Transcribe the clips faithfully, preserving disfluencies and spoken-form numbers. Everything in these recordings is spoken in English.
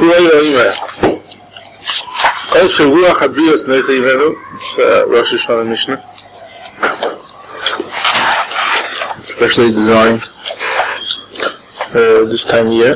Kol Shavuach Habrios Neichei Imenu, Rosh Hashanah Mishnah, especially designed uh, this time of year.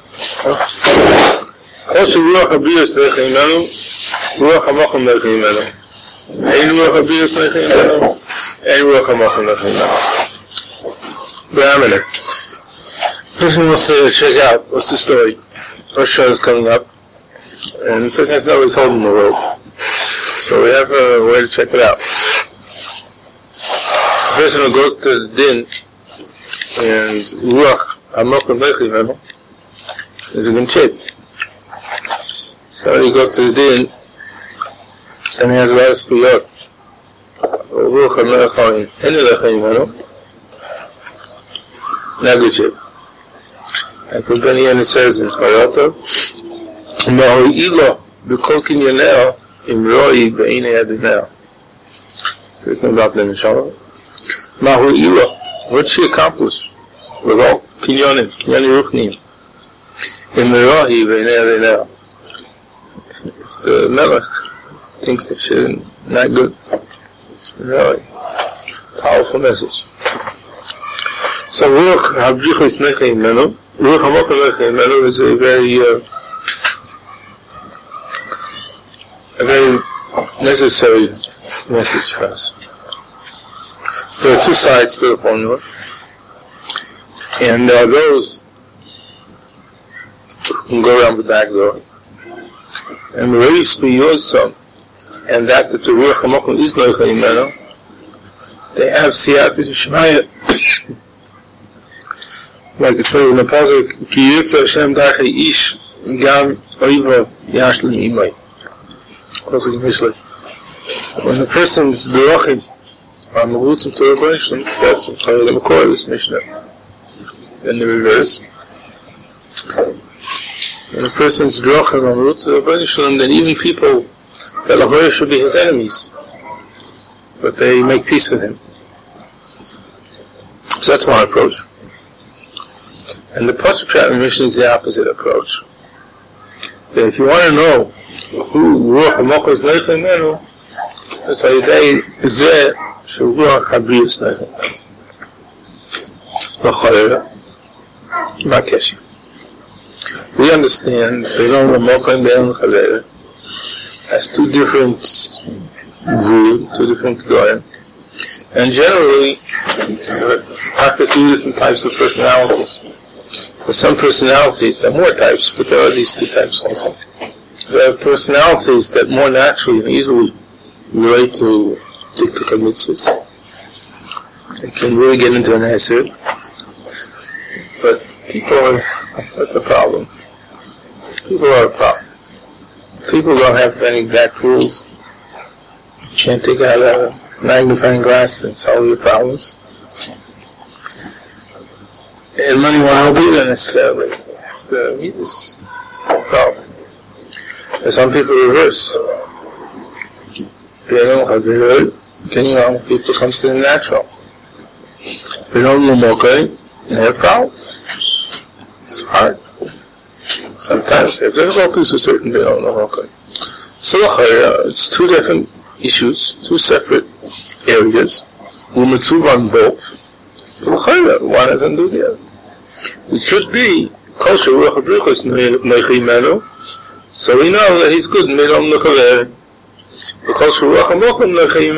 Kol Shavuach Habrios Neichei Imenu, Ruach HaMochim Neichei Imenu. Ein Ruach Habrios Neichei Imenu, Ein Ruach HaMochim Neichei Imenu. Brahmana. Person wants to check out what's the story. Rosh Hashanah is coming up, and the person has to know his holding the world. So we have a way to check it out. The person who goes to the din and Ruach HaMochim Neichei Imenu is a good chip. So he goes to the din and he has a lot of spiyot. Ruach HaMochim Neichei Imenu, not good chip. And to Ben Yen says in Chayato, Ma'o'ilo b'kol kinyaneo im ro'i b'einei adoneo. Speaking about the Neshama. Ma'o'ilo, what she accomplished with all kinyanim, kinyani ruchnim, im ro'i b'einei adoneo. If the Melech thinks that she's not good, really powerful message. So Ruach HaBrichos Neichei Imenu, Ruach HaMochim Neichei Imenu is a very, uh, a very necessary message for us. There are two sides to the formula, and there are those who can go around the back door, and the really spiyosam, and that that the Ruach HaMochim is Neichei Imenu, they have siyata d'shmaya. Like it says in the pasuk, Ki yirtzeh Hashem dachei ish gam oivav yashlim imay. Pasuk in Mishlei. When the person's derachim are merutzim to the Rebbeinu, that's part of the Makor of this Mishnah. In the reverse, when a person's derachim are merutzim to the Rebbeinu, then even people that l'chorah should be his enemies, but they make peace with him. So that's one approach. And the Pasuk Pshat in Mishnah is the opposite approach. That if you want to know who Ruach HaMochim is Neichei Imenu, that's why today is there Shavuach Habrios Neichei Imenu. L'chorah, Ma'keshi. We understand Be'elam HaMochim Be'elam Chavera as two different views, two different gedolim, and generally there are two different types of personalities. For some personalities, there are more types, but there are these two types also. There are personalities that more naturally and easily relate to Diktuk HaMitzvahs. They can really get into an answer. But people are, that's a problem. People are a problem. People don't have any exact rules. You can't take out a magnifying glass and solve your problems. And money won't help either necessarily. You have to meet this problem. And some people reverse. They don't have the hurt. People come to the natural. They don't know okay. They have problems. It's hard. Sometimes they have difficulties with certain they don't know okay. So it's two different issues, two separate areas. We're mitzvah on both. One of them do the other. It should be Kol Shavuach Habrichos Neichei Imenu, so we know that he's good Midam Nechaver. But Kol Shavuach HaMochim Neichei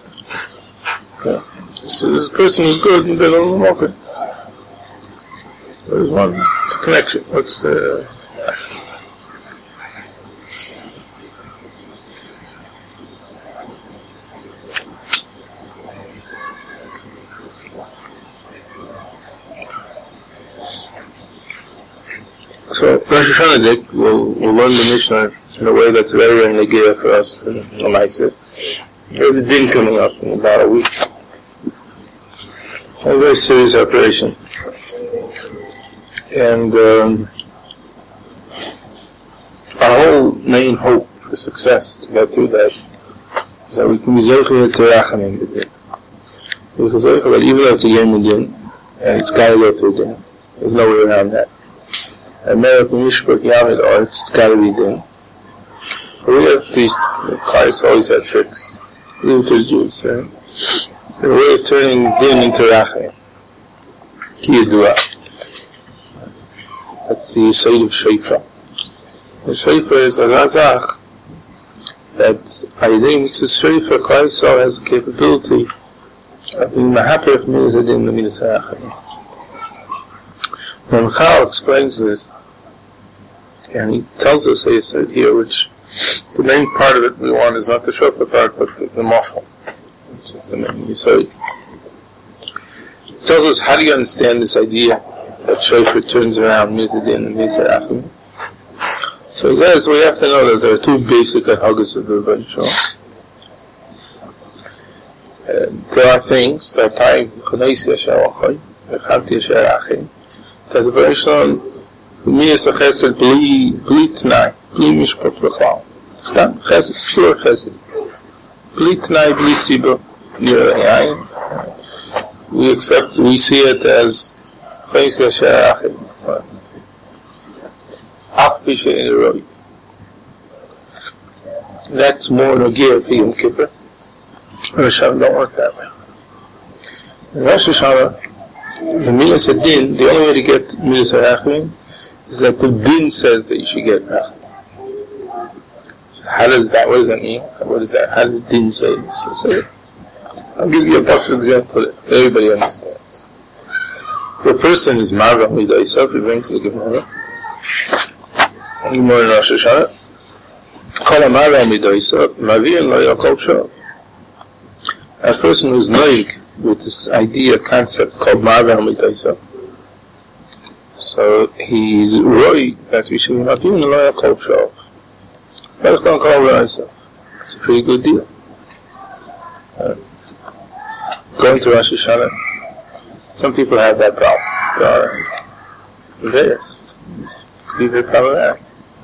Imenu, so this person is good Midam Nechaver. There's one. It's a connection. What's the? So Rosh Hashanah will will learn the Mishnah in a way that's very very negir for us in Lamaisa. There's a din coming up in about a week. A very serious operation. And um, our whole main hope for success to get through that is that we can be zeicher to rachamim with it. We can zeicher that even though it's a yom din and it's got to go through din, there's no way around that. American Mishpach Yamid arts, it's got to be din. We have these, Christ always had tricks. Leave it to the Jews, right? The way of turning din into rachem. Kiyadua. That's the side of Shaifa. The Shaifa is a razach that I think it's a Shaifa, Christ has the capability of being mahapech midas adin the midas rachem. When Chal explains this, and he tells us, he said here, which the main part of it we want is not the shofar part, but the, the mashal, which is the main yesod. He tells us, how do you understand this idea that shofar turns around mizadin and mizarachim? So he says, we have to know that there are two basic hagas of the Rebbeinu Shalom. Uh, there are things that time chonesi asher achai, v'chavti asher achim, that the Rebbeinu Shalom Miyas a chesed bli, bli t'nai, bli mishpat b'chal. Stam, chesed, pure chesed. Bli t'nai, bli siba, nir yayin. We accept, we see it as chayis yasher achim. Ach bishe in a roy. That's more nogir for Yom Kippur. Rosh Hashanah don't work that way. In Rosh Hashanah, the Miyas Adin, the only way to get Miyas Arachim is that the din says that you should get rachem. How does that, what does that mean? What is that? How does the din say this? So, I'll give you a perfect example that everybody understands. If a person is marva midaysav, he brings the Gemara. Gemara in Rosh Hashanah. Kol marva midaysav, mavir lo yakol shav. A person who is noig with this idea, concept called marva midaysav. So he's right that we should not be in the loyal culture of. But it's going to call it It's a pretty good deal. Uh, going to Rosh Hashanah, some people have that problem. There are various. It's pretty very problematic.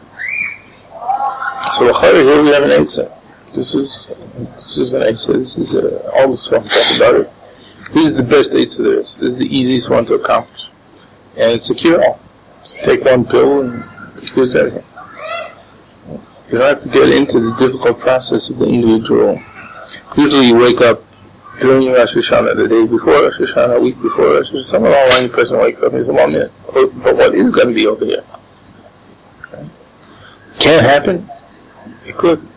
So here we have an Eitzah. This is this is an Eitzah. This is uh, all the stuff talk about it. This is the best Eitzah there is. This is the easiest one to accomplish. And it's a cure-all. So take one pill and it cures everything. You don't have to get into the difficult process of the individual. Usually you wake up during Rosh Hashanah, the day before Rosh Hashanah, a week before Rosh Hashanah. Some online person wakes up and says, one minute, but what is going to be over here? Okay. Can't happen? It could.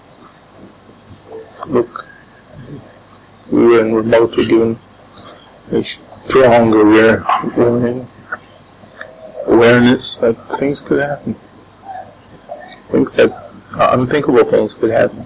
Look, we were in remote, we're given a strong aware warning. Awareness that things could happen. Things that uh, unthinkable things could happen.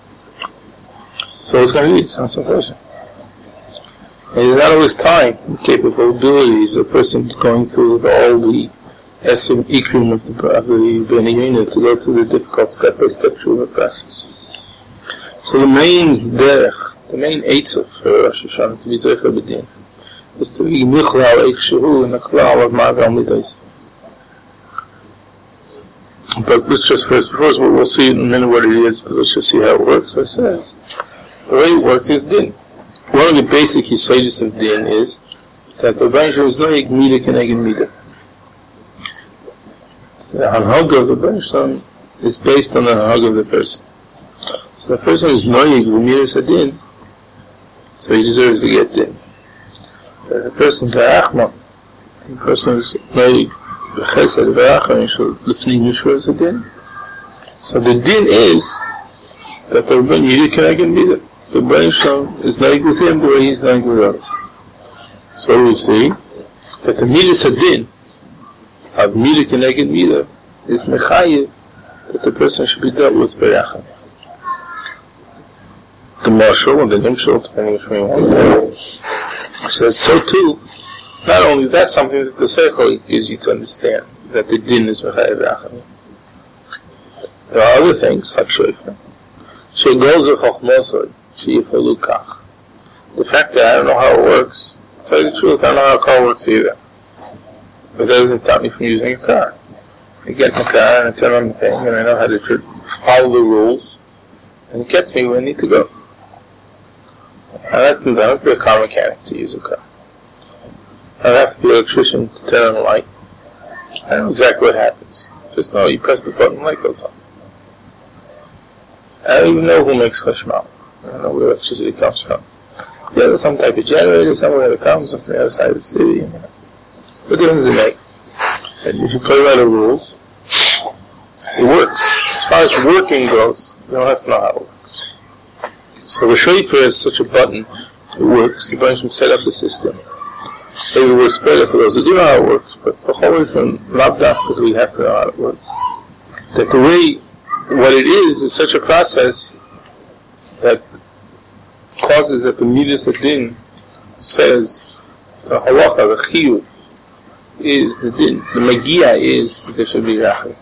So it's going to be, it's not some person. And it's not always time, capable abilities, a person going through all the esim ikrim of the, of the Bnei Yonah to go through the difficult step-by-step Tshuva process. So the main derech, the main eitzah for Rosh Hashanah to be Zeicher B'din is to be Michlal Eich Shehu and a Klal of Ma'agal Midayis. But let's just first, first we'll see in a minute what it is, but let's just see how it works. So it says, the way it works is din. One of the basic yesodis of din is that the Rebbeinu is no Mida Keneged Mida. The Hanhag of the Rebbeinu is based on the Hanhag of the person. So the person is noyig v'miras adin, so he deserves to get din. But the person ta'achma, the person is noyig v'chesed v'acham, l'fnei mishras adin. So the din is that the Rebbeinu Yidid Keneged Mida. The Rebbeinu is noyig with him the way he's noyig with others. So we see that the midas adin of Mida Keneged Mida is mechayev that the person should be dealt with b'racham. The marshal and the nimshal, depending which one you want. Says so too. Not only is that something that the seichel gives you to understand that the din is mechayev b'racham. There are other things like shofar. She'gol zechachmosod she'yifalukach. The fact that I don't know how it works. To tell you the truth, I don't know how a car works either. But that doesn't stop me from using a car. I get in the car and I turn on the thing and I know how to tr- follow the rules. And it gets me where I need to go. I don't have to be a car mechanic to use a car. I don't have to be an electrician to turn on the light. I know exactly what happens. Just know you press the button, light goes on. I don't even know who makes chashmal. I don't know where electricity comes from. Yeah, there's some type of generator somewhere that comes from the other side of the city. You know. What difference does it make? And if you play by the rules, it works. As far as working goes, you don't have to know how it works. So the shofar is such a button. It works. The Rebbeinu set up the system. Maybe it works better for those who do know how it works, but the whole way from Labdach, we have to know how it works. That the way, what it is, is such a process that causes that the Midas Adin says, the halacha, the chiyuv, is the din. The magia is that there should be rachim.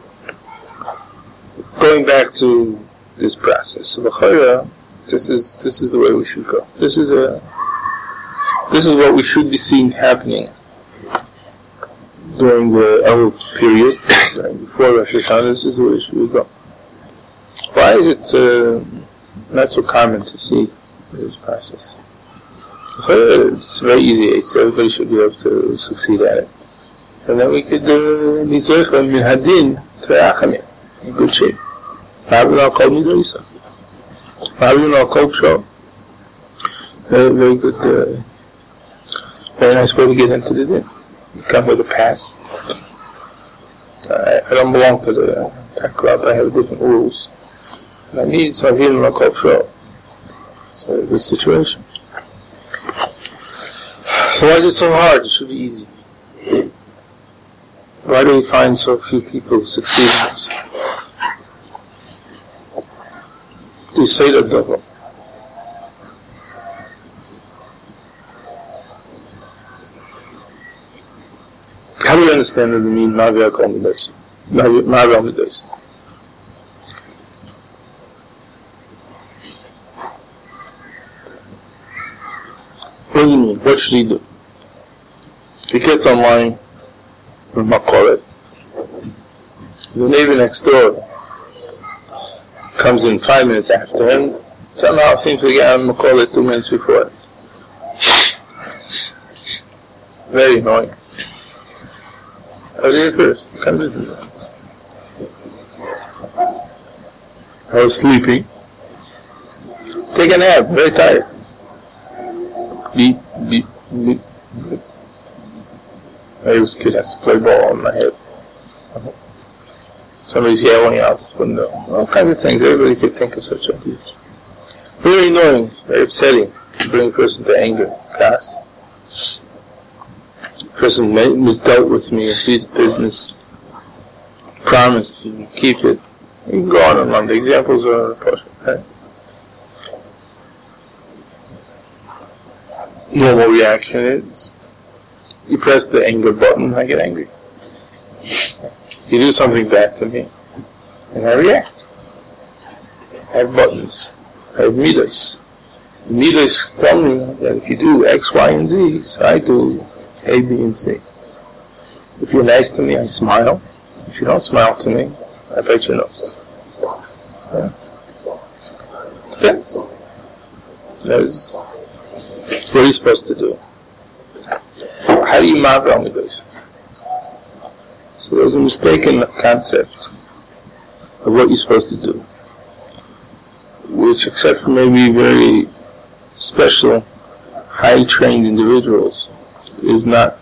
Going back to this process, so the this is this is the way we should go. This is a this is what we should be seeing happening during the Elul period, before Rosh Hashanah. This is the way we should go. Why is it uh, not so common to see this process? It's very easy, so everybody should be able to succeed at it. And then we could be zoicha min hadin to rachamim in good shape. Ma'avin al kol midoisa. Ma'avin al kol pshor. Very, very good, uh, very nice way to get into the din. You come with a pass. I, I don't belong to the tech club, I have different rules. And I need some ma'avin al kol pshor. It's a good situation. So why is it so hard? It should be easy. Why do we find so few people succeed in this? Do you say that double? How do you understand does it mean Ma'avir Kol Midosa? Ma'avir Midosa. What does it mean? What should he do? He gets online with Makoret. The neighbor next door comes in five minutes after him. Somehow seems to get on Makoret two minutes before. Very annoying. How do you first? Come with me. I was sleeping. Take a nap. Very tired. Beep, beep, beep, beep. I was kid has to play ball on my head. Somebody's yelling out the window. All kinds of things. Everybody could think of such ideas. Very annoying, very upsetting. Bring a person to anger, chaos. Person misdealt with me, his business. Promised to keep it. You can go on and on. The examples are perfect, right? Normal reaction is you press the anger button, I get angry. You do something bad to me, and I react. I have buttons. I have midos. Midos tell me that if you do X, Y, and Z, so I do A, B, and C. If you're nice to me, I smile. If you don't smile to me, I bite your nose. Yeah. Depends. That is what are you supposed to do? How do you ma'avir midos? So there's a mistaken concept of what you're supposed to do, which, except for maybe very special, high-trained individuals, is not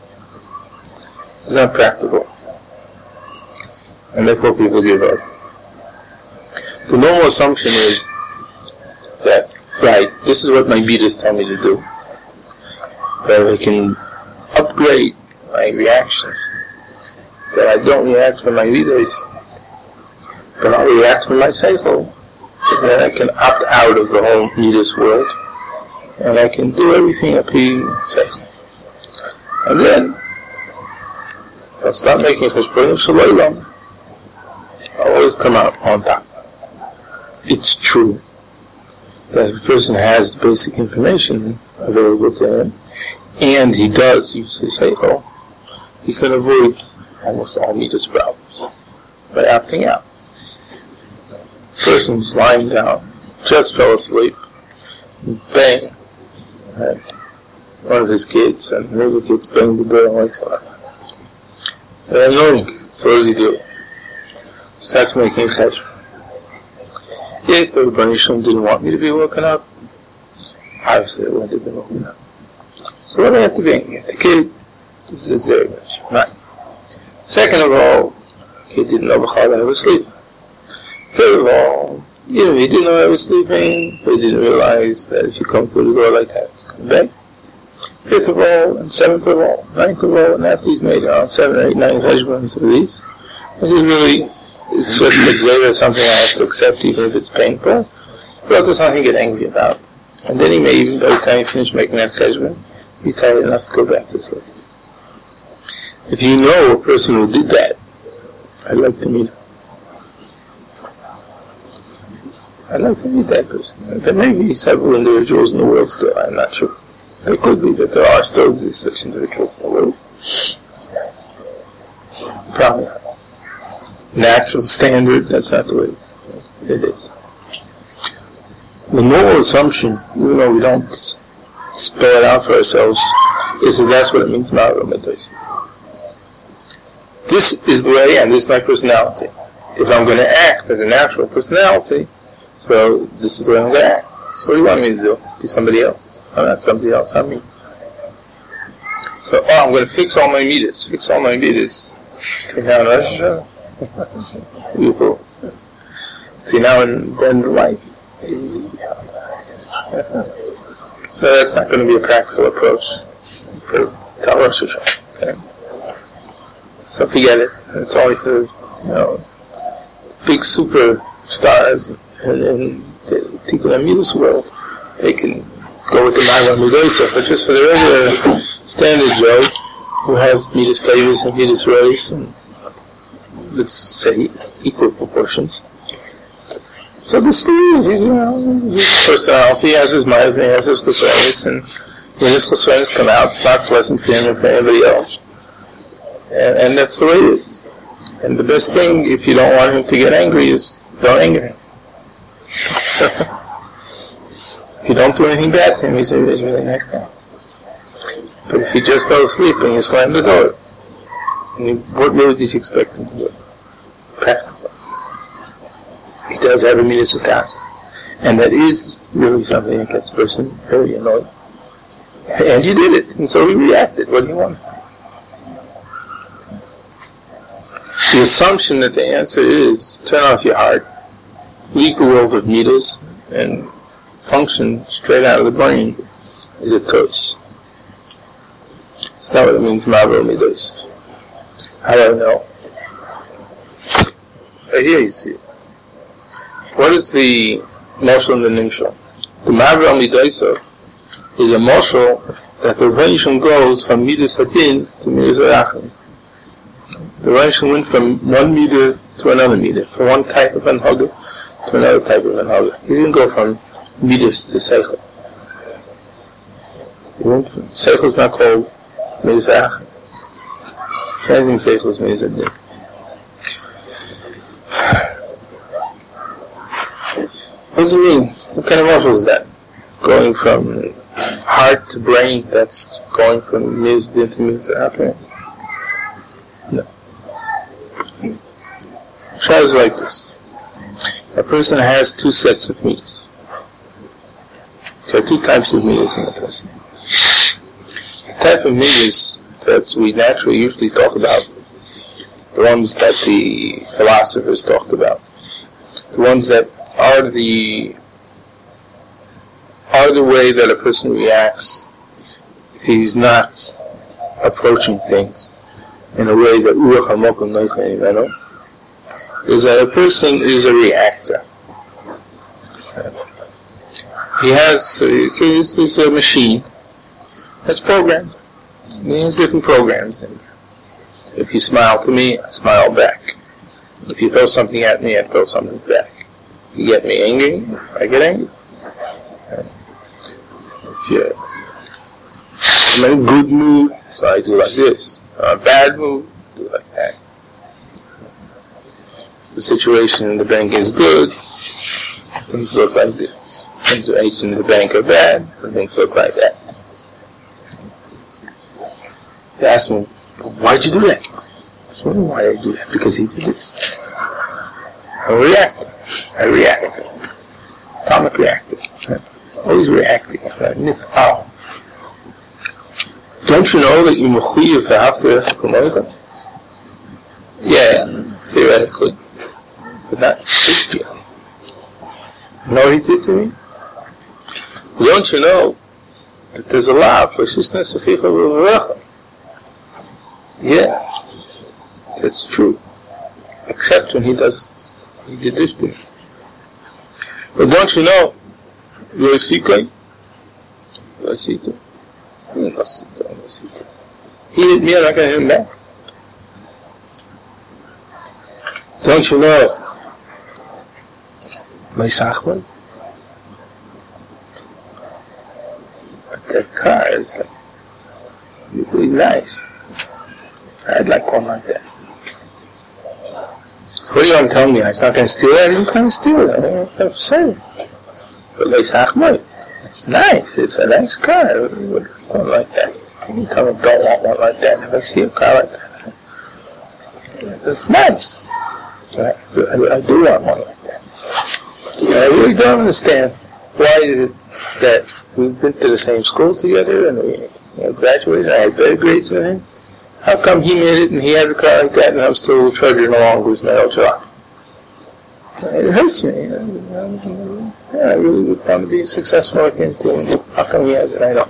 is not practical, and therefore people give up. The normal assumption is that, right, this is what my midos tell me to do, that I can upgrade my reactions, that I don't react for my midos, but I'll react for my seichel, and then I can opt out of the whole midos world, and I can do everything up he says. And then I'll start making cheshbonim shel olam. I'll always come out on top. It's true that if a person has the basic information available to him, and he does use his heichel, he can avoid almost all midos problems by opting out. Person's lying down, just fell asleep, bang, right? One of his kids, and the other kids bang the door and wakes up. they're annoying. So what does he do? Starts making cheshbon. If the Rebbeinu Shalom didn't want me to be woken up, obviously I wouldn't have been woken up. So what do I have to be angry at? The kid is a very much. Right. Second of all, the kid didn't know B'chal I was sleeping. Third of all, you know, he didn't know I was sleeping, but he didn't realize that if you come through the door like that, it's coming back. Fifth of all, and seventh of all, ninth of all, and after he's made around seven, eight, nine cheshbons of these, which is really, it's just exerted something I have to accept even if it's painful, but there's nothing to get angry about. And then he may even, by the time he finishes making that cheshbon, be tired enough to go back to sleep. If you know a person who did that, I'd like to meet him. I'd like to meet that person. There may be several individuals in the world still, I'm not sure. There could be, but there are still these such individuals in the world. Probably not. Natural standard, that's not the way it is. The normal assumption, even though we don't spell it out for ourselves, is that that's what it means, Ma'avril Midos. This is the way I am, this is my personality. If I'm going to act as a natural personality, so this is the way I'm going to act. So what do you want me to do? Be somebody else? I'm not somebody else, I'm me. So, oh, I'm going to fix all my meters, fix all my meters. Between now and Rosh Hashanah. Beautiful. Between now and the end of life. So that's not going to be a practical approach for Tal Rosh Hashanah. Okay? So forget it. It's only for, you know, big superstars in, in the Tikkun HaMidos world. They can go with the Ma'avril Midos, but just for the regular standard Joe, who has Midas Tavis and Midas Reis, and let's say equal proportions. So the story is, he's, you know, his personality, he has his mind, and he has his chesronos, and when his chesronos come out, it's not pleasant for him or for anybody else. And, and that's the way it is. And the best thing, if you don't want him to get angry, is don't anger him. If you don't do anything bad to him, he's a, he's a really nice guy. But if he just fell asleep and you slam the door, and you, what really did you expect him to do? Practical. He does have a midas hakas, and that is really something that gets a person very annoyed. And you did it, and so he reacted. What do you want? The assumption that the answer is turn off your heart, leave the world of midas, and function straight out of the brain is a toast. It's not what it means, Ma'avril Midos. How do I know? Right here you see it. What is the moshel and the nimshal? The Ma'avril Midos is a moshel that the Rebbeinu goes from Midas Hadin to Midas Rachim. The Rebbeinu went from one meter to another meter, from one type of anhaga to another type of anhaga. He didn't go from Midas to Seichel. Seichel is not called Midas Rachim. Anything Seichel is Midas Hadin. What does it mean? What kind of moshel is that? Going from heart to brain, that's going from Midas Hadin to Midas Rachim? No. Shah is like this. A person has two sets of midas. There are two types of midas in a person. The type of midas that we naturally usually talk about, the ones that the philosophers talked about, the ones that are the are the way that a person reacts if he's not approaching things in a way that Uruch HaMokum Noicha Imenu, is that a person is a reactor. He has, it's a, it's a machine that's programmed. He has different programs. And if you smile to me, I smile back. If you throw something at me, I throw something back. If you get me angry, I get angry. If you're I'm in a good mood, so I do like this. I'm in a bad mood, I do like that. The situation in the bank is good, things look like this. The situation in the bank are bad, things look like that. You ask me, why'd you do that? So why did I do that? Because he did this. I'm reacting. I react. Atomic reactor. Always reacting. Oh. Don't you know that you mechuyev v'ahavta l'recha? Yeah, theoretically. But not literally. You know what he did to me? Don't you know that there's a law for Sisna Sechicha V'Recha? Yeah, that's true. Except when he does, he did this to me. But don't you know, Yosika? Yosika? He hit me, I'm not going to hit him back. Don't you know? Leisachman? But that car is like really nice. I'd like one like that. So what do you want to tell me? I'm not going to steal it? I didn't plan to steal it. I don't know what I'm saying. But Leisachman, it's nice. It's a nice car. I would want like that. You tell me don't want one like that. If I see a car like that, it's nice. I, I, I do want one like that. And I really don't understand why is it that we've been to the same school together and we you know, graduated and I had better grades than him. How come he made it and he has a car like that and I'm still trudging along with my old job? It hurts me. You know? Yeah, I really would want to be successful like him too. How come he has it? I don't.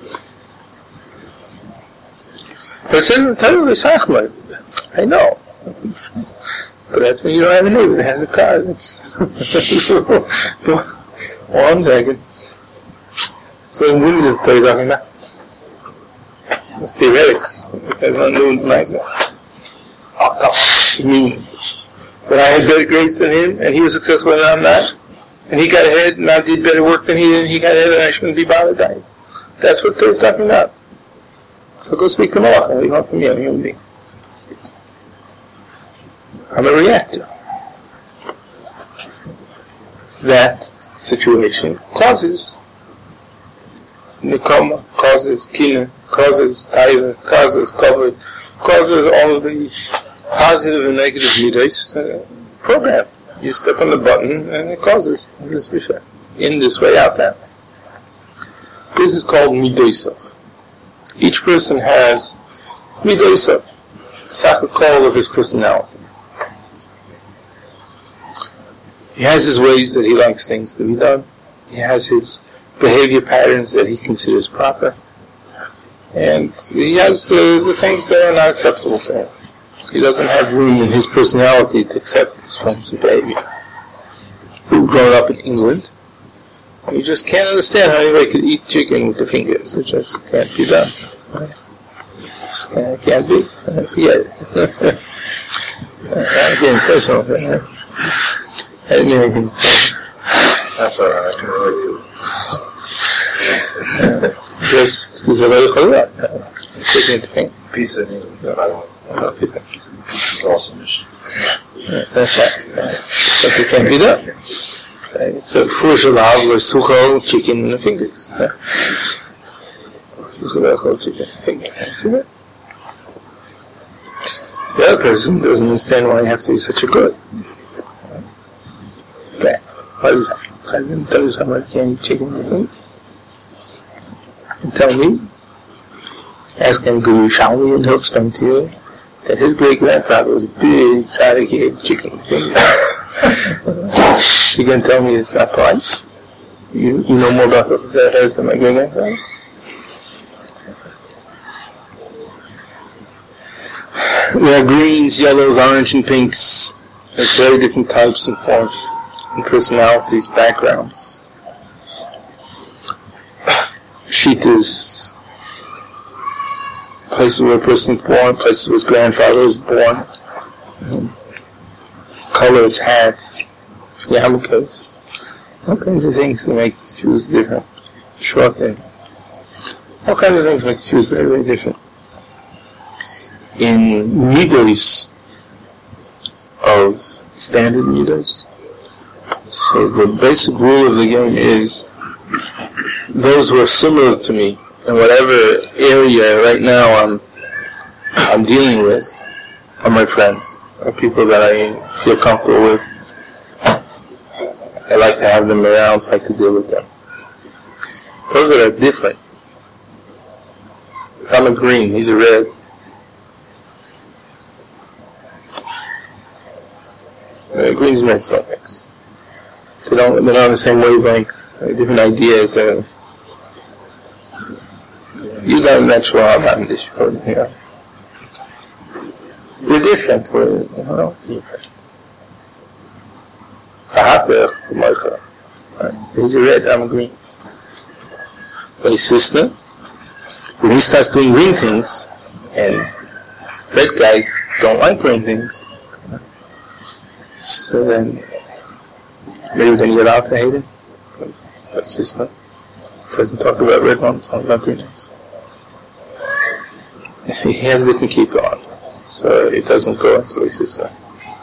But it says in the title of the I know. But that's when you don't have a neighbor that has a car. That's one second. So in Windows is what you're talking about. It's theoretics. Because I'm doing nicer. Oh, come on. You mean when I had better grades than him and he was successful and I'm not? And he got ahead and I did better work than he did and he got ahead and I shouldn't be bothered by it. That's what they're talking about. So go speak to Malach. What do you want from me? I'm a human being. I'm a reactor. That situation causes Nikoma, causes Kina, causes Taiva, causes Kovid, causes all of the positive and negative midas uh, program. You step on the button and it causes this vishya. In this way, out that way. This is called midosov. Each person has midosov, sakakol of his personality. He has his ways that he likes things to be done. He has his behavior patterns that he considers proper. And he has the, the things that are not acceptable to him. He doesn't have room in his personality to accept these forms of behavior. We've grown up in England. You just can't understand how anybody could eat chicken with the fingers. It just can't be done. Just can't, can't be. Forget it. I'm getting personal. I didn't mean anything. That's alright, I can relate to it. Just, it's a very cholera. Taking the thing. Pizza, I don't Pizza. It's awesome. That's right. But it can't be done. It's a fushalav with sucho chicken in the fingers. Sucho chicken in the fingers. See that? The other person doesn't understand why you have to be such a good. Okay. What is that? So I didn't tell you somebody can't eat chicken in the fingers. And tell me. Ask him Guru Shalmi and he'll explain to you that his great-grandfather was a big tzaddik, he ate chicken in the fingers. You can tell me it's not polite? You you know more about those that has than my great-grandfather? There are greens, yellows, orange, and pinks. There's very different types and forms and personalities, backgrounds. Shitas, places where a person is born, places where his grandfather was born. Um, colors, hats, yarmulkes, all kinds of things that make Jews different. Short thing. All kinds of things make Jews very, very different. In midos of standard midos, so the basic rule of the game is those who are similar to me in whatever area right now I'm I'm dealing with, are my friends, are people that I feel comfortable with. I like to have them around, like to deal with them. Those that are different. If I'm a green, he's a red. Uh, greens and reds don't mix. They don't, they're not on the same wavelength, different ideas. Uh, you got a natural I'm this here. We're different, we're you know, different. He's a red, I'm a green. But his sister, when he starts doing green things, and red guys don't like green things, so then maybe then you're allowed to hate him. But sister doesn't talk about red ones, talk about green ones. He has different keep on, so it doesn't go until he sits there.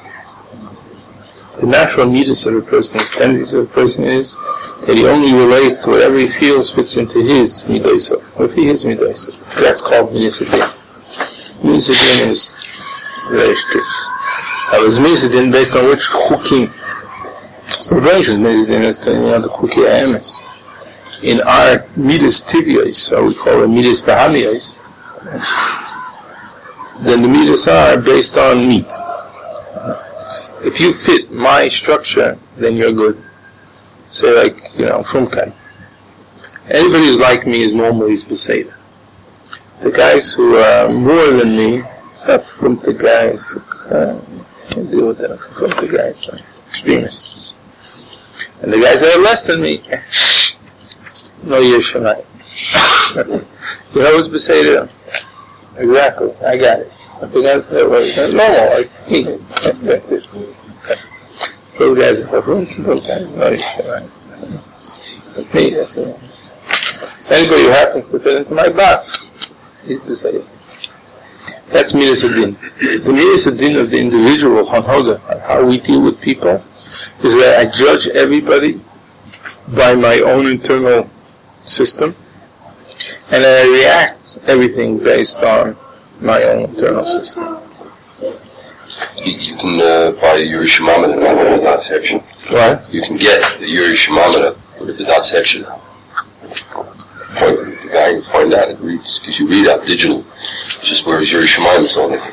The natural mutus of a person, the tendency of a person is that he only relates to whatever he feels fits into his midaisov. If he is midaisov, that's called midasadin. Midasadin is very strict. Now, it's midasadin based on which chukim. So the British midasadin is telling you the chuki aemes. In our midas tivios, or we call it midas bahamios, then the midas are based on me. If you fit my structure, then you're good. Say like, you know, Frumkai. Anybody who's like me is normally beseder. The guys who are more than me, from the guys, uh, can't deal with them, from the guys, like extremists. And the guys that are less than me, no Yeshemai. You know who's beseder? Exactly, I got it. I think that's that way. Normal, like me. That's it. Those guys have room to those guys. No, you can't. But me, that's it. So anybody who happens to fit into my box, he's the same. That's Midas Adin. The Midas Adin of the individual, Hanhoga, how we deal with people, is that I judge everybody by my own internal system, and I react everything based on my own internal system. You, you can uh, buy your Shemamina now with that section. What? You can get your Shemamina with the dot section now. Point to the guy and find out it reads, because you read out digital. It's just where's your Shemamina on it.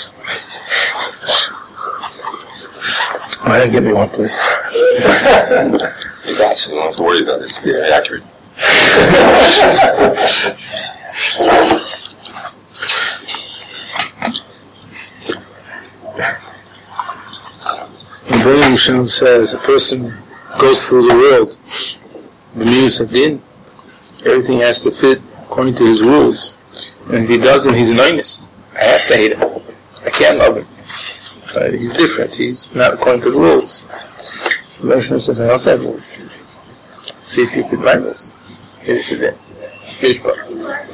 Why don't give me one, please? You got it, so you don't have to worry about it. It's very accurate. When B'nai Shem says a person goes through the world, the Midas Adin, everything has to fit according to his rules. And if he doesn't, he's an oinus. I have to hate him. I can't love him. Uh, he's different. He's not according to the rules. B'nai Shem says, I also have rules. See if you fit my rules. Midas Adin. Mishpat.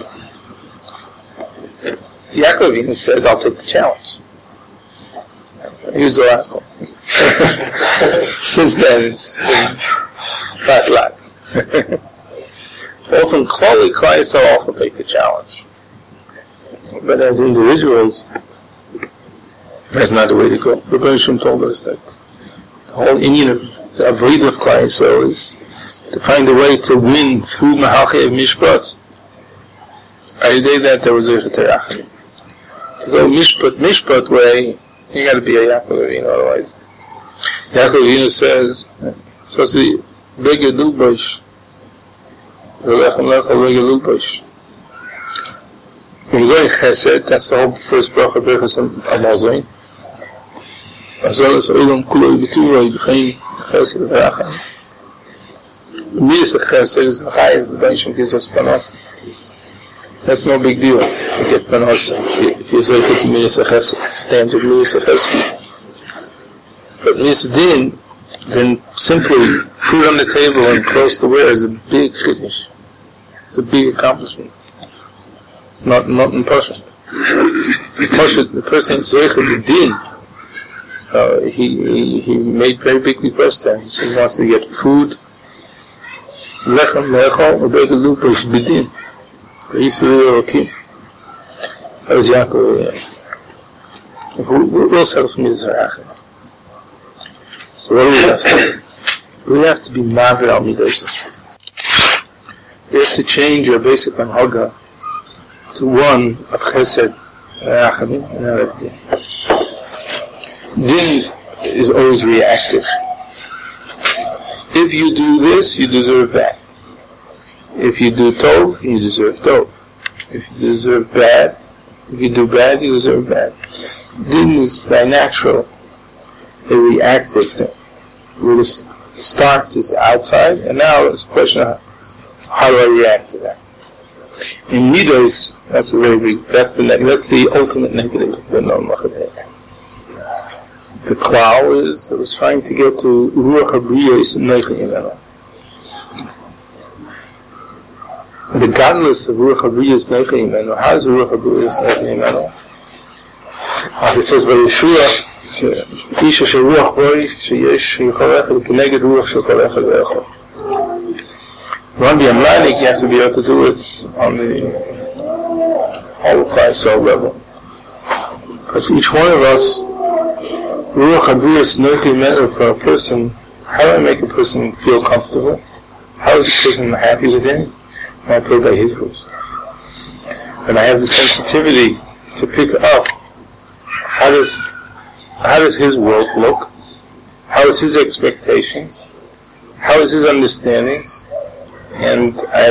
Yaakov even said, I'll take the challenge. He was the last one. Since then, it's been bad luck. Often, Klali Klais will also take the challenge. But as individuals, that's not the way to go. The B'nai Shem told us that the whole Indian of the Avodah of Klai is to find a way to win through Mahalchei Mishpat. I did that there was a Terachim. To go Mishpat, Mishpat way, you got to be a Yaakov Avinu, otherwise. Yaakov Avinu says, it's supposed to be Beged Lubbosh. V'lechem lechol Beged Lubbosh. When you go in Chesed, that's the whole first bracha, Berachas HaMazoin. Azalas Olam Kulo Yivitura Yibchaim Chesed V'racham. Midas Chesed is Mechayev, the B'nai Shem gives us Panas. That's no big deal to get Panas. If you say to Midas Chesed, stand to Midas Chesed. But Midas Din, then simply food on the table and clothes to wear is a big chiddush. It's a big accomplishment. It's not not in Pasha. The person is Zoicha Din. So he, he he made very big request there. He said he wants to get food, lechem lechol, or beged lubbosh b'din. That was Yaakov. We'll settle for Midas Harachim. So what do we have to do? We have to be Ma'avir al Midas. We have to change your basic Manhaga to one of Chesed, Rachamim, and Arabia. Din is always reactive. If you do this, you deserve that. If you do Tov, you deserve Tov. If you deserve bad, if you do bad, you deserve bad. Din is by natural a reactive thing. Where the start is outside, and now it's a question of how do I react to that. In Midas, that's a very big, that's the that's the ultimate negative. The cloud is, it was trying to get to Ruach HaBriyos Neicha Imenu. The godless of Ruach HaBriyos Neicha Imenu, how is Ruach HaBriyos Neicha Imenu? It says by Yeshua, איש אשר רוח בוי שיש שיכול אחד כנגד רוח של כל אחד ואחד. Rabbi Amlanik, you have to be able to do it on the whole five soul level. But for each one of us, Ruach HaBriyos Neicha Imenu for a person, how do I make a person feel comfortable? How is a person happy with him? When I play by his rules. And I have the sensitivity to pick up how does How does his world look? How is his expectations? How is his understandings? And I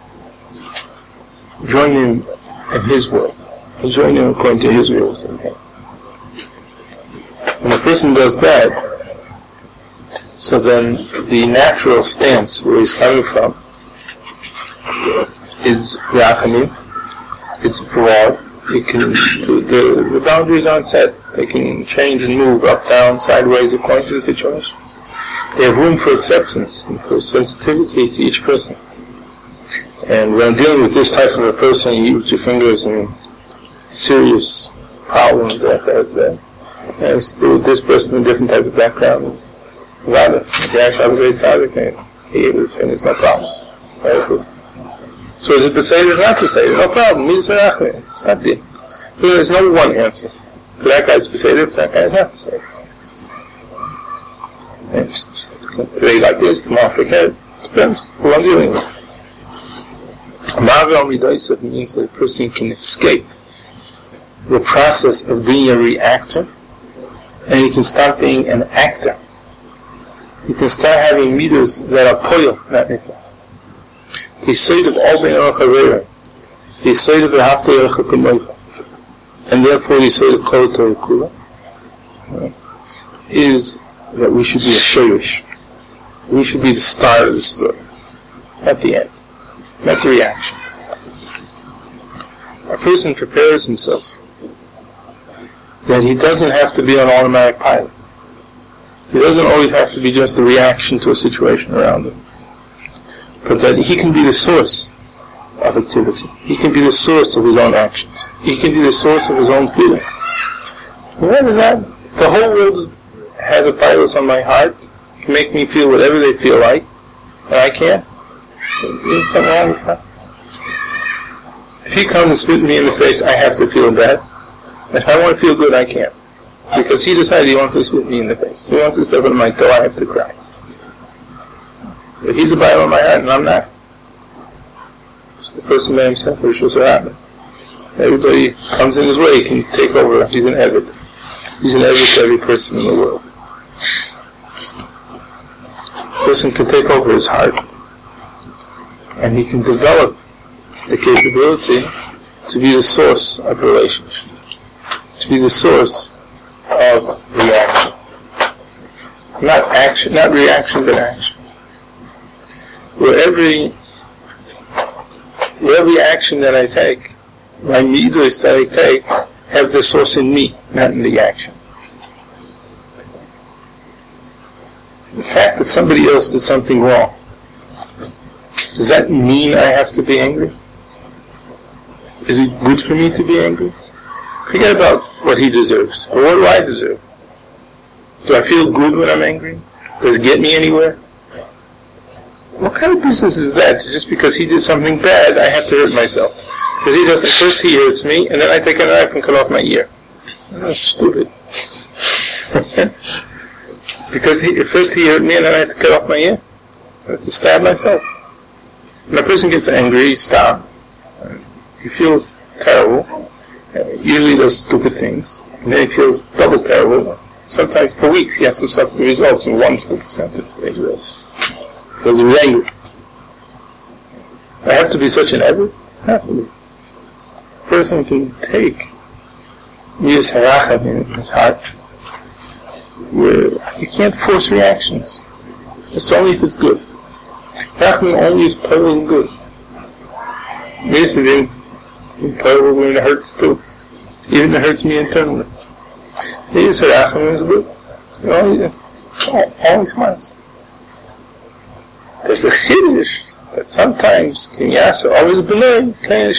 join him in his world. I join him according to his rules. Okay. When a person does that, so then the natural stance where he's coming from is Rachamim. It's broad. It can, the, the, the boundaries aren't set. They can change and move up, down, sideways according to the situation. They have room for acceptance and for sensitivity to each person. And when I'm dealing with this type of a person, you use your fingers and serious problems that that's that. And it's to do with this person in a different type of background. Rather, the guy have a great side of it. He was finished, no problem. Very good. So is it Beseder or not Beseder? No problem. It's not there. So there's no one answer. For that guy's Beseder, for that guy's not Beseder. Today like this, tomorrow forget. It depends who I'm dealing with. Ma'avir al Midas means that a person can escape the process of being a reactor, and he can start being an actor. He can start having meters that are poil, not nifla. The side of all ben Chavera, the side of the Haftarah Chakamoicha, and therefore the side of Kol Torah Kula, is that we should be a shirish. We should be the start of the story, at the end, not the reaction. A person prepares himself that he doesn't have to be on automatic pilot. He doesn't always have to be just a reaction to a situation around him. But that he can be the source of activity. He can be the source of his own actions. He can be the source of his own feelings. Rather that, the whole world has a pilot on my heart, can make me feel whatever they feel like, and I can't. There's something wrong with that. If he comes and spits me in the face, I have to feel bad. If I want to feel good, I can't. Because he decided he wants to spit me in the face. He wants to step on my toe, I have to cry. But he's a Bible on my heart and I'm not. So the person by himself, or should happen. Everybody comes in his way, he can take over. He's an Eved. He's an Eved to every person in the world. A person can take over his heart, and he can develop the capability to be the source of relationship, to be the source of reaction. Not action, not reaction, but action. Where every, where every action that I take, my midos that I take, have their source in me, not in the action. The fact that somebody else did something wrong, does that mean I have to be angry? Is it good for me to be angry? Forget about what he deserves. But what do I deserve? Do I feel good when I'm angry? Does it get me anywhere? What kind of business is that? Just because he did something bad, I have to hurt myself. Because he doesn't, first he hurts me, and then I take a knife and cut off my ear. That's stupid. Because he, at first he hurt me and then I have to cut off my ear. I have to stab myself. When a person gets angry, he stops. He feels terrible. Usually does stupid things. And then he feels double terrible. Sometimes for weeks he has to suffer the results in one split sentence. Because he was angry. I have to be such an avid? I have to be. A person can take Midas Haracham in his heart, where you can't force reactions. It's only if it's good. Haracham only is purely and good. Midas is in purely when it hurts too. Even it hurts me internally. Midas Haracham is good. You know, all, all smiles. There's a chiddush that sometimes Kinyasa always benign,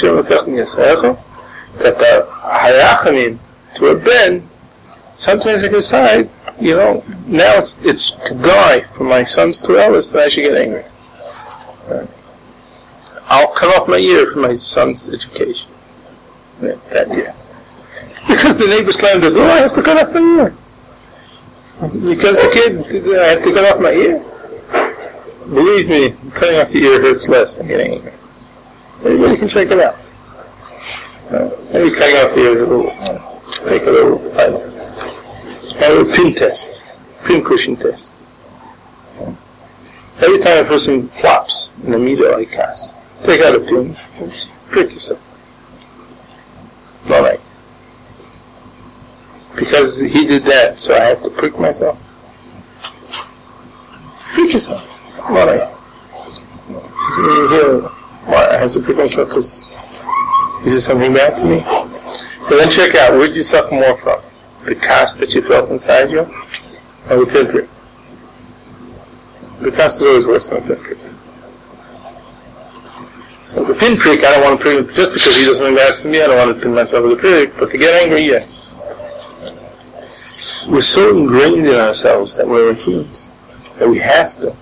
that the Harachamim to a ben, sometimes I decide, you know, now it's it's kedai for my sons to elders that I should get angry. Right. I'll cut off my ear for my son's education. Yeah, that year. Because the neighbor slammed the door, I have to cut off my ear. Because the kid, I have to cut off my ear. Believe me, cutting off the ear hurts less than getting angry. Everybody can check it out. Uh, maybe cutting off the ear is a little, uh, take a little, I don't know. Have a pin test, pin cushion test. Uh, every time a person flops in the meter like cast, take out a pin and prick yourself. Alright. Because he did that, so I have to prick myself. Prick yourself. Alright. You hear why I have to prick myself because he did something bad to me? But then check out, where did you suffer more from? The cast that you felt inside you? Or the pinprick? The cast is always worse than the pinprick. So the pinprick, I don't want to prick just because he does something bad for me, I don't want to pin myself with a prick, but to get angry, yeah. We're so ingrained in ourselves that we're humans, that we have to.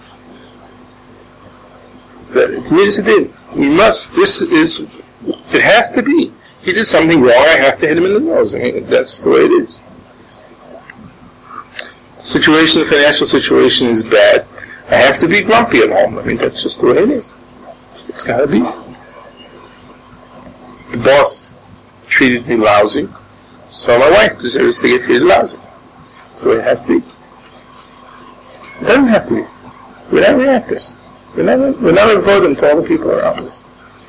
That it's Midas Hadin. We must, this is, it has to be. He did something wrong, I have to hit him in the nose. I mean, that's the way it is. The situation, the financial situation is bad. I have to be grumpy at home. I mean, that's just the way it is. It's gotta be. The boss treated me lousy, so my wife deserves to get treated lousy. That's the way it has to be. It doesn't have to be. We're not reactors. We're not, we're not avoidant to all the people around us.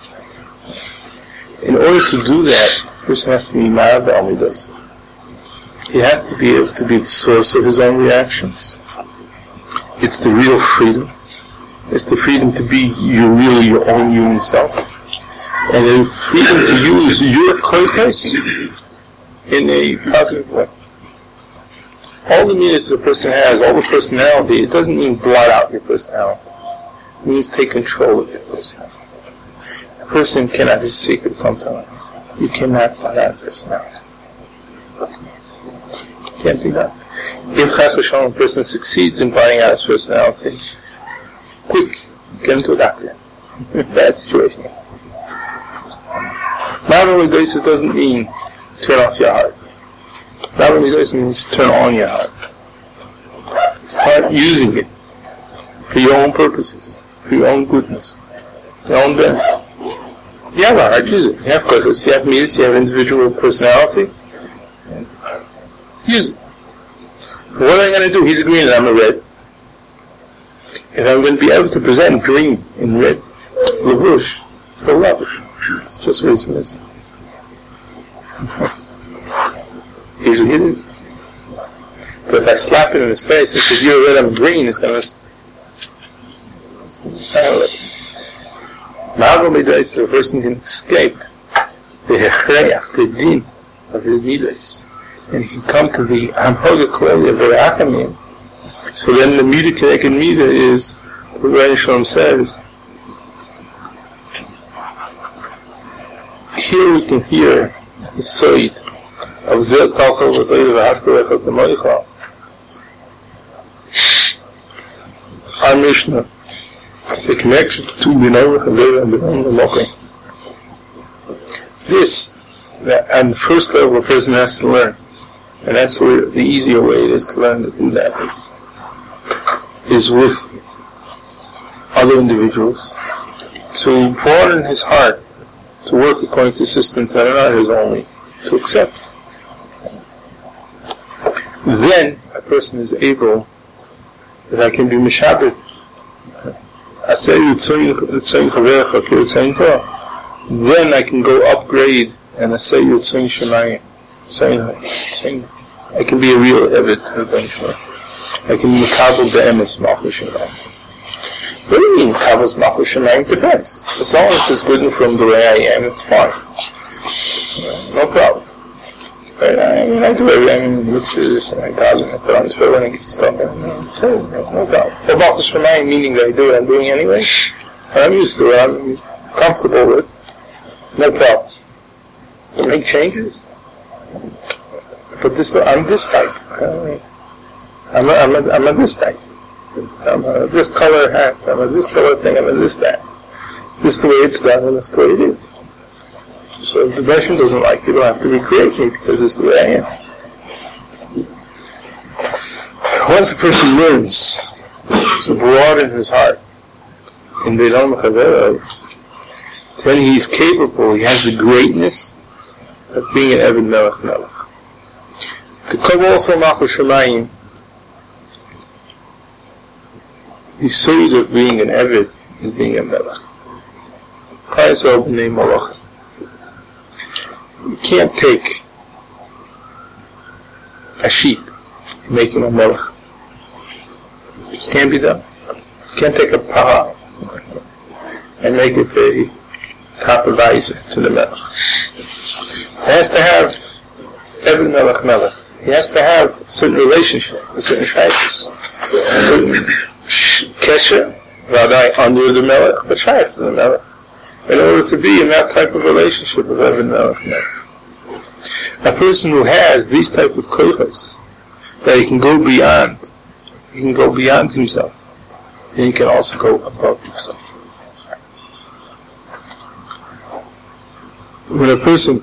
In order to do that, a person has to be ma'av does. He has to be able to be the source of his own reactions. It's the real freedom. It's the freedom to be your really your own human self. And the freedom to use your koiches in a positive way. All the meanings that a person has, all the personality, it doesn't mean blot out your personality. It means take control of your personality. A person cannot, this is a secret, don't tell him. You cannot blot out personality. Can't be done. If Chas v'Shalom, a person succeeds in blotting out his personality, quick, get him to a doctor. Bad situation. Ma'av Midosos doesn't mean turn off your heart. Ma'av Midosos means turn on your heart. Start using it for your own purposes, for your own goodness, your own benefit. You have a heart, use it. You have koiches, you have midas, you have individual personality. Use it. What am I going to do? He's a green and I'm a red. If I'm going to be able to present green and red, lavush, he'll love it. It's just what it is. Usually it is. But if I slap it in his face and say, you're red, I'm green, it's going to... Ma'av Midosos, so a person can escape the hechreach, the din of his midas. And he can come to the Hamhoga Klali of the Rachamim. So then the Mida Keneged Mida is, what Rebbeinu Shalom says, here we can hear the Soid of Zel Talkal V'Toyre V'Hafta V'Echad V'Moicha. Our Mishnah, the connection between B'Noach and Leva and B'Noach and Mochim. This that on the first level a person has to learn. And that's the, way, the easier way it is to learn to do that is, is with other individuals, to broaden his heart, to work according to systems that are not his only, to accept. Then a person is able, that I can be mishabed. Then I can go upgrade and I say Yotzayin Shemayim. I can be a real Eved eventually. I can be Mekabel Be'emes Malchus Shemayim. What do you mean Mekabel Malchus Shemayim? Depends. As long as it's good and from the way I am, it's fine. No problem. Right? I mean, I do everything. I mean, mitzvahs and I daven and I put on tefillin and get stuff. No, no problem. But Malchus Shemayim, meaning that I do it, I'm doing anyway. I'm used to it. I'm comfortable with. No problem. To make changes. But this, I'm this type. I'm a, I'm a, I'm a this type. I'm a this color hat. I'm a this color thing. I'm a this that. This is the way it's done, and that's the way it is. So if the Rebbe doesn't like it, you don't have to recreate me because it's the way I am. Once a person learns to broaden his heart in Beidon Chavera, then he's capable, he has the greatness of being an Eved Melech Melech. To come also Malchus Shemayim, the side of being an Eved is being a Melech. Chayesol b'nei Malachim. You can't take a sheep and make him a Melech. It just can't be done. You can't take a Parah and make it a top advisor to the Melech. He has to have every Melech Melech. He has to have a certain relationship, a certain shaykhs, a certain kesher, vadai under the Melech, but shaykh to the Melech, in order to be in that type of relationship with every Melech Melech. A person who has these type of koichos, that he can go beyond, he can go beyond himself, and he can also go above himself. When a person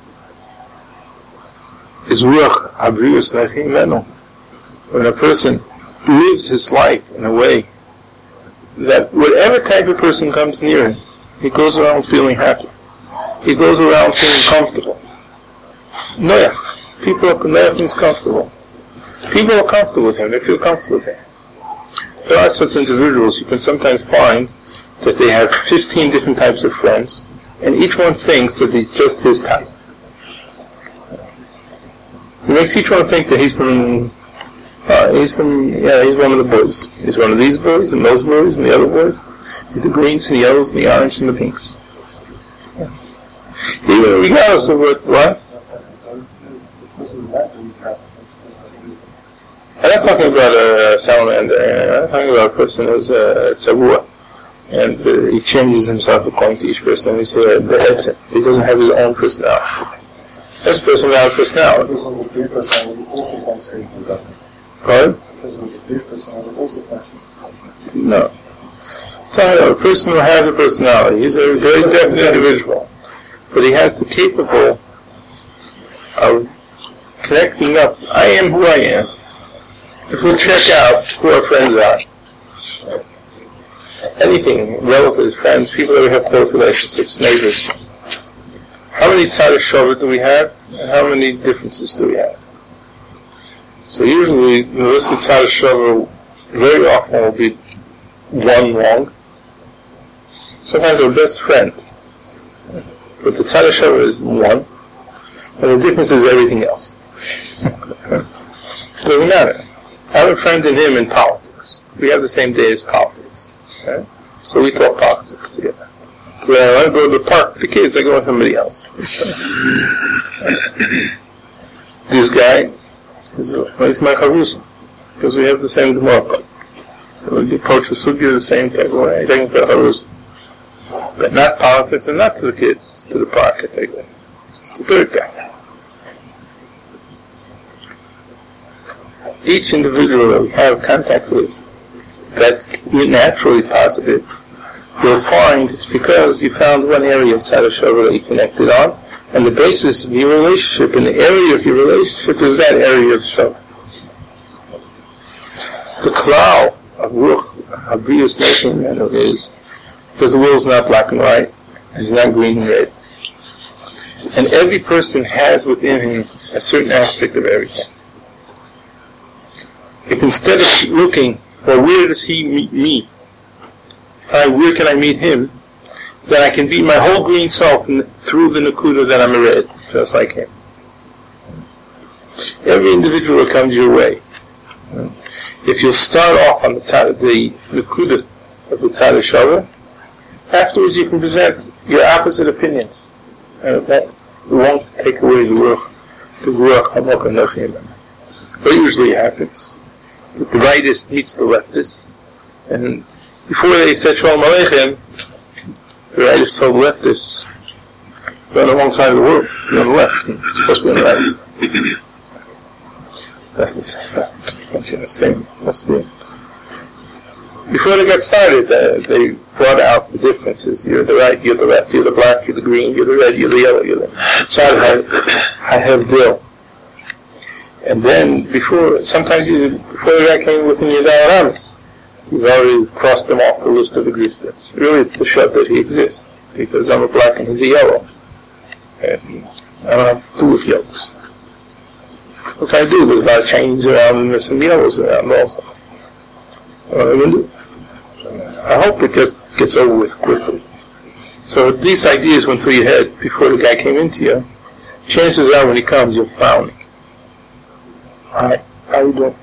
is ruach habrius nechim menu, when a person lives his life in a way that whatever type of person comes near him, he goes around feeling happy. He goes around feeling comfortable. Noach, people are Noach means comfortable. People are comfortable with him. They feel comfortable with him. There are such individuals you can sometimes find that they have fifteen different types of friends, and each one thinks that he's just his type. He makes each one think that he's from, uh, he's from, yeah, he's one of the boys. He's one of these boys, and those boys, and the other boys. He's the greens, and the yellows, and the orange, and the pinks. Yeah. Even regardless of what, what? I'm not talking about a salamander. I'm talking about a person who's a tzavua. And uh, he changes himself according to each person, and he's uh, the headset. He doesn't have his own personality. That's a person without a personality. This was a clear personality, also concentrated on that. Right? This was a clear personality, also concentrated. No. I'm talking about a person who has a personality. He's a very definite individual. But he has the capable of connecting up. I am who I am. If we'll check out who our friends are, anything, relatives, friends, people that we have close relationships, neighbors. How many tzad shava do we have, and how many differences do we have? So usually, the list of tzad shava very often will be one wrong. Sometimes our best friend, but the tzad shava is one, and the difference is everything else. It doesn't matter. I have a friend in him in politics. We have the same day as politics. Okay? So we talk politics together. When I go to the park with the kids, I go with somebody else. This guy is he's my charusa, because we have the same Gemara. We approach the sugya the same type of way. I take him for charusa. But not politics and not to the kids, to the park I take them. It's the third guy. Each individual that we have contact with, that's naturally positive, you'll find it's because you found one area of tzad shava that you connected on, And the basis of your relationship and the area of your relationship is that area of Shabbat. The klal of Ruach Habrius Neshim is because the world is not black and white, it's not green and red. And every person has within him a certain aspect of everything. If instead of looking, well, where does he meet me? I, where can I meet him? Then I can be my whole green self through the nakuda that I'm a red, just like him. Every individual that comes your way, if you'll start off on the tzad of the nakuda of the tzad of Shavah, afterwards you can present your opposite opinions. And that won't take away the ruach, the ruach hamok anochim. What usually happens, that the rightist meets the leftist, and before they said Shalom Aleichem, the rightist told the leftist, you're on the wrong side of the world, you're on the left, you're supposed to be on the right. That's the, don't you understand? Must be. Before they got started, uh, they brought out the differences. You're the right, you're the left, you're the black, you're the green, you're the red, you're the yellow, you're the child. I have dill. And then before, sometimes you, before the guy came within your Dalamas, you've already crossed them off the list of existence. Really, it's the shot that he exists, because I'm a black and he's a yellow. And I don't have to do with yellows. What can I do? There's a lot of Chinese around and there's some yellows around also. What am I going to do? I hope it just gets over with quickly. So if these ideas went through your head before the guy came into you, chances are when he comes, you'll frown. Hi, how you doing?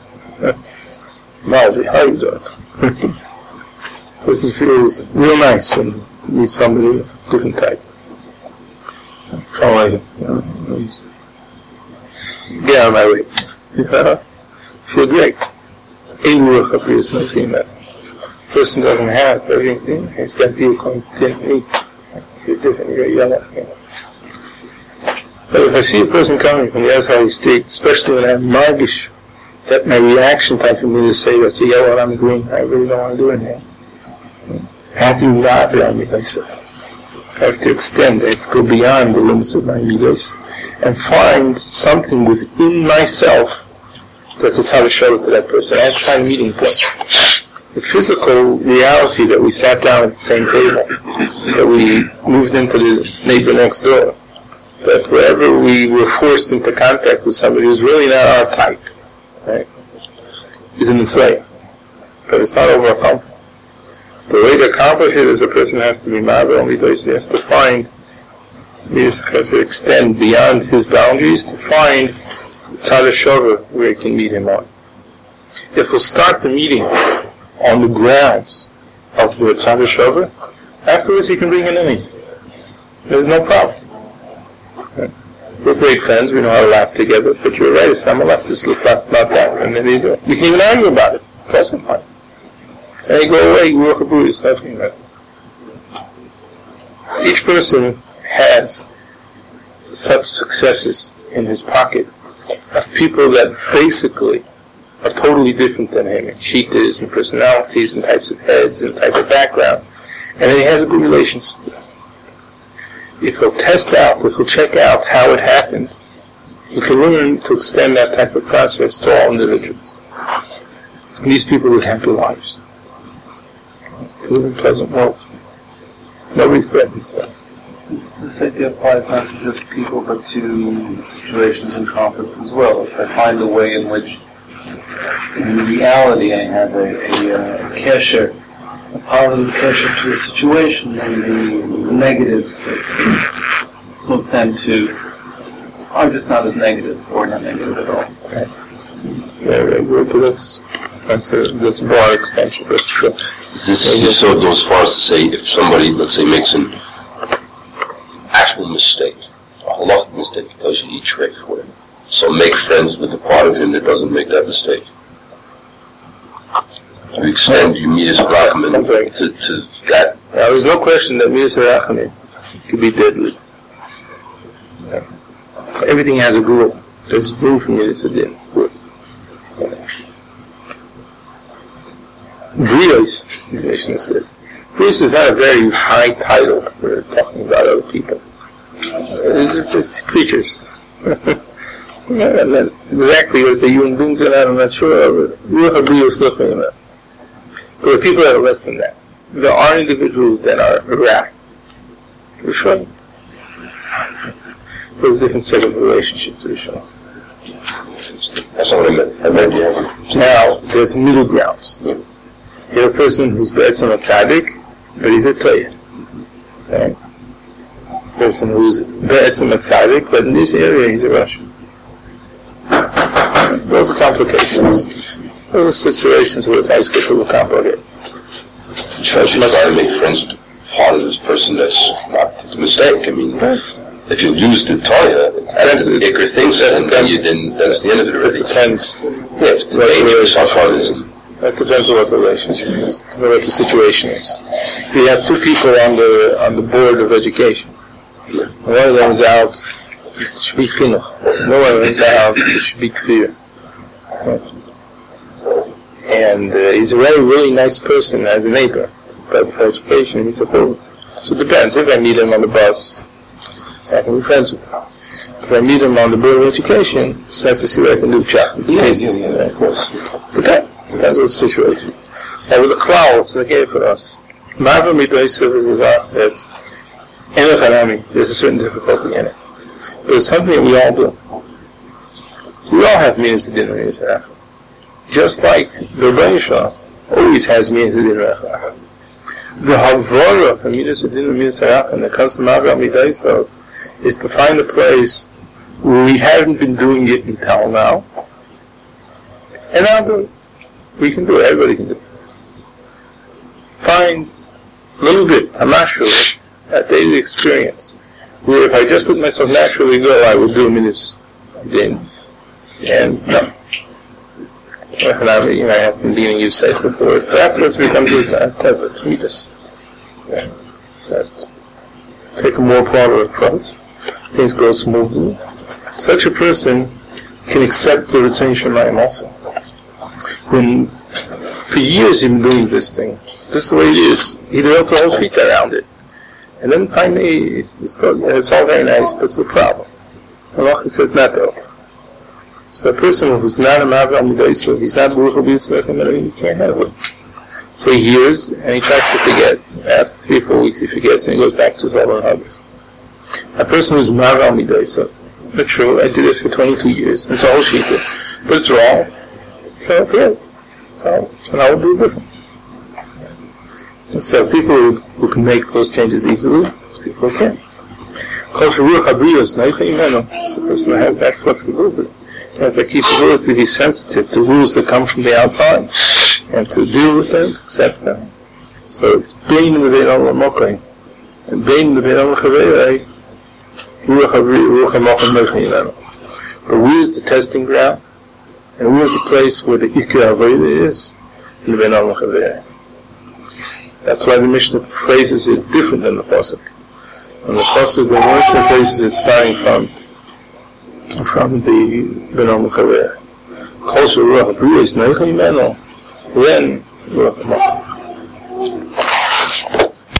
Malvi, how you doing? Person feels real nice when you meet somebody of a different type. How are you? Get out of my way. Yeah. Feel great. Person doesn't have everything. He's got to be content. You're different. You're yellow. But if I see a person coming from the other side of the street, especially when I'm margish, that my reaction time for me to say that's a yellow and I'm green, I really don't want to do anything. I have to be laughing on me myself. I have to extend, I have to go beyond the limits of my midos and find something within myself that's a tzad of Shavah to that person. I have to find a meeting point. The physical reality that we sat down at the same table, that we moved into the neighbor next door, that wherever we were forced into contact with somebody who's really not our type, right, is an enslavement. But it's not overcome. The way to accomplish it is a person has to be ma'aver midos. He has to find, he has to extend beyond his boundaries to find the tzad of Shavah where he can meet him on. If we'll start the meeting on the grounds of the tzad of Shavah, afterwards he can bring in any. There's no problem. We're great friends, we know how to laugh together, but you're right, I'm a leftist, let's laugh about that, and then you do it. You can even argue about it, it's also fine. And you go away, you walk a brew, it's nothing like that. Each person has such successes in his pocket of people that basically are totally different than him, and cheaters, and personalities, and types of heads, and type of background, and then he has a good relationship with them. If he'll test out, if he'll check out how it happened, he can learn to extend that type of process to all individuals. And these people live happy lives. They live in pleasant worlds. Nobody threatens them. This, this idea applies not to just people, but to situations and conflicts as well. If I find a way in which, in reality, I have a, a, a kesher, a positive kesher to the situation, and the negatives that will tend to are just not as negative, or not negative at all. Right. Yeah, very good. But that's, that's a, that's a broad extension, that's true. Is this just so it goes as far as to say, if somebody, let's say, makes an actual mistake, a halachic mistake, tells you to eat trick, whatever. So make friends with the part of him that doesn't make that mistake. You extend your midas rachamim right. to, to that. Now, there's no question that midas rachamim could be deadly. Yeah. Everything has a rule. There's room for midas adin. Brios, the Mishnah says. Brios is not a very high title for talking about other people. It's just creatures. And then exactly what the human beings are, I'm not sure. But there are people that are less than that. There are individuals that are ra. Rishon. There's a different set of relationship to Rishon. That's not what I meant. I meant you have. Now, there's middle grounds. You have a person who's be'etzem a tzaddik, but he's a toyah. Okay? A person who's be'etzem a tzaddik, but in this area he's a Russian. Those are complications. Those are situations where it's ice get a little complicated. Sure, you try to make friends with part of this person that's not a mistake. I mean, if you lose the Torah, that's the bigger things, and then you didn't, that's the end of it already. It depends. Yeah, it's the dangerous how far this is. That depends on what the relationship is, what the situation is. You have two people on the on the board of education. One of them is out, it should be chinuch. No one is out, it should be clear. And uh, he's a very, really nice person as a neighbor, but for education he's a fool. So it depends. If I meet him on the bus, so I can be friends with him. If I meet him on the board of education, so I have to see what I can do. Chat. Yes, yes, yes, of course. Depends. Depends on the situation. And with the clouds, they gave for us. Marva Midoisev is a that Enochanami, there's a certain difficulty in it. But it's something that we all do. We all have means to dinner in Israel. Just like the Reisha always has means to dinner. The Havora for Midas Adin Midas and the custom Marva Midoisev is to find a place where we haven't been doing it until now. And I'll do it. We can do it, everybody can do it. Find a little bit, a mashru, a daily experience, where if I just let myself naturally go, I would do a minute then. And no. And I, you know, I have been being used safer for it. But afterwards it becomes a teva, to meet us. Yeah. So take a more proper approach. Things go smoothly. Such a person can accept the Ritzon Shemayim also. When for years he's been doing this thing, just the way it is, he developed a whole sheet around it. And then finally, it's, it's, all, it's all very nice, but it's a problem. Allah says not though. So a person who's not a Ma'avar Midoisev, he's not Baruch B'Yisrael, he can't have it. So he hears, and he tries to forget. After three or four weeks he forgets, and he goes back to his old habits. A person who's Ma'avar Midoisev, not true, I did this for twenty-two years, it's a whole sheet, but it's wrong. So, yeah. So, so now we'll do it different. So people who, who can make those changes easily, people can. So a person who has that flexibility, has that capability to be sensitive to rules that come from the outside, and to deal with them, to accept them. So, being in the Bein Al Mokai, and being in the Bein Al Chavei, Ruach HaMochim Mechayimenu. But where's the testing ground? And where's the place where the Ikar Aveda is? In the Bein Al Chavei. That's why the Mishnah phrases it different than the Pasuk. And the Pasuk, the Mishnah phrases it starting from from the Bein Al Chavei. Kol Ruach HaBriyah is Neichayimenu. Then Ruach HaMochim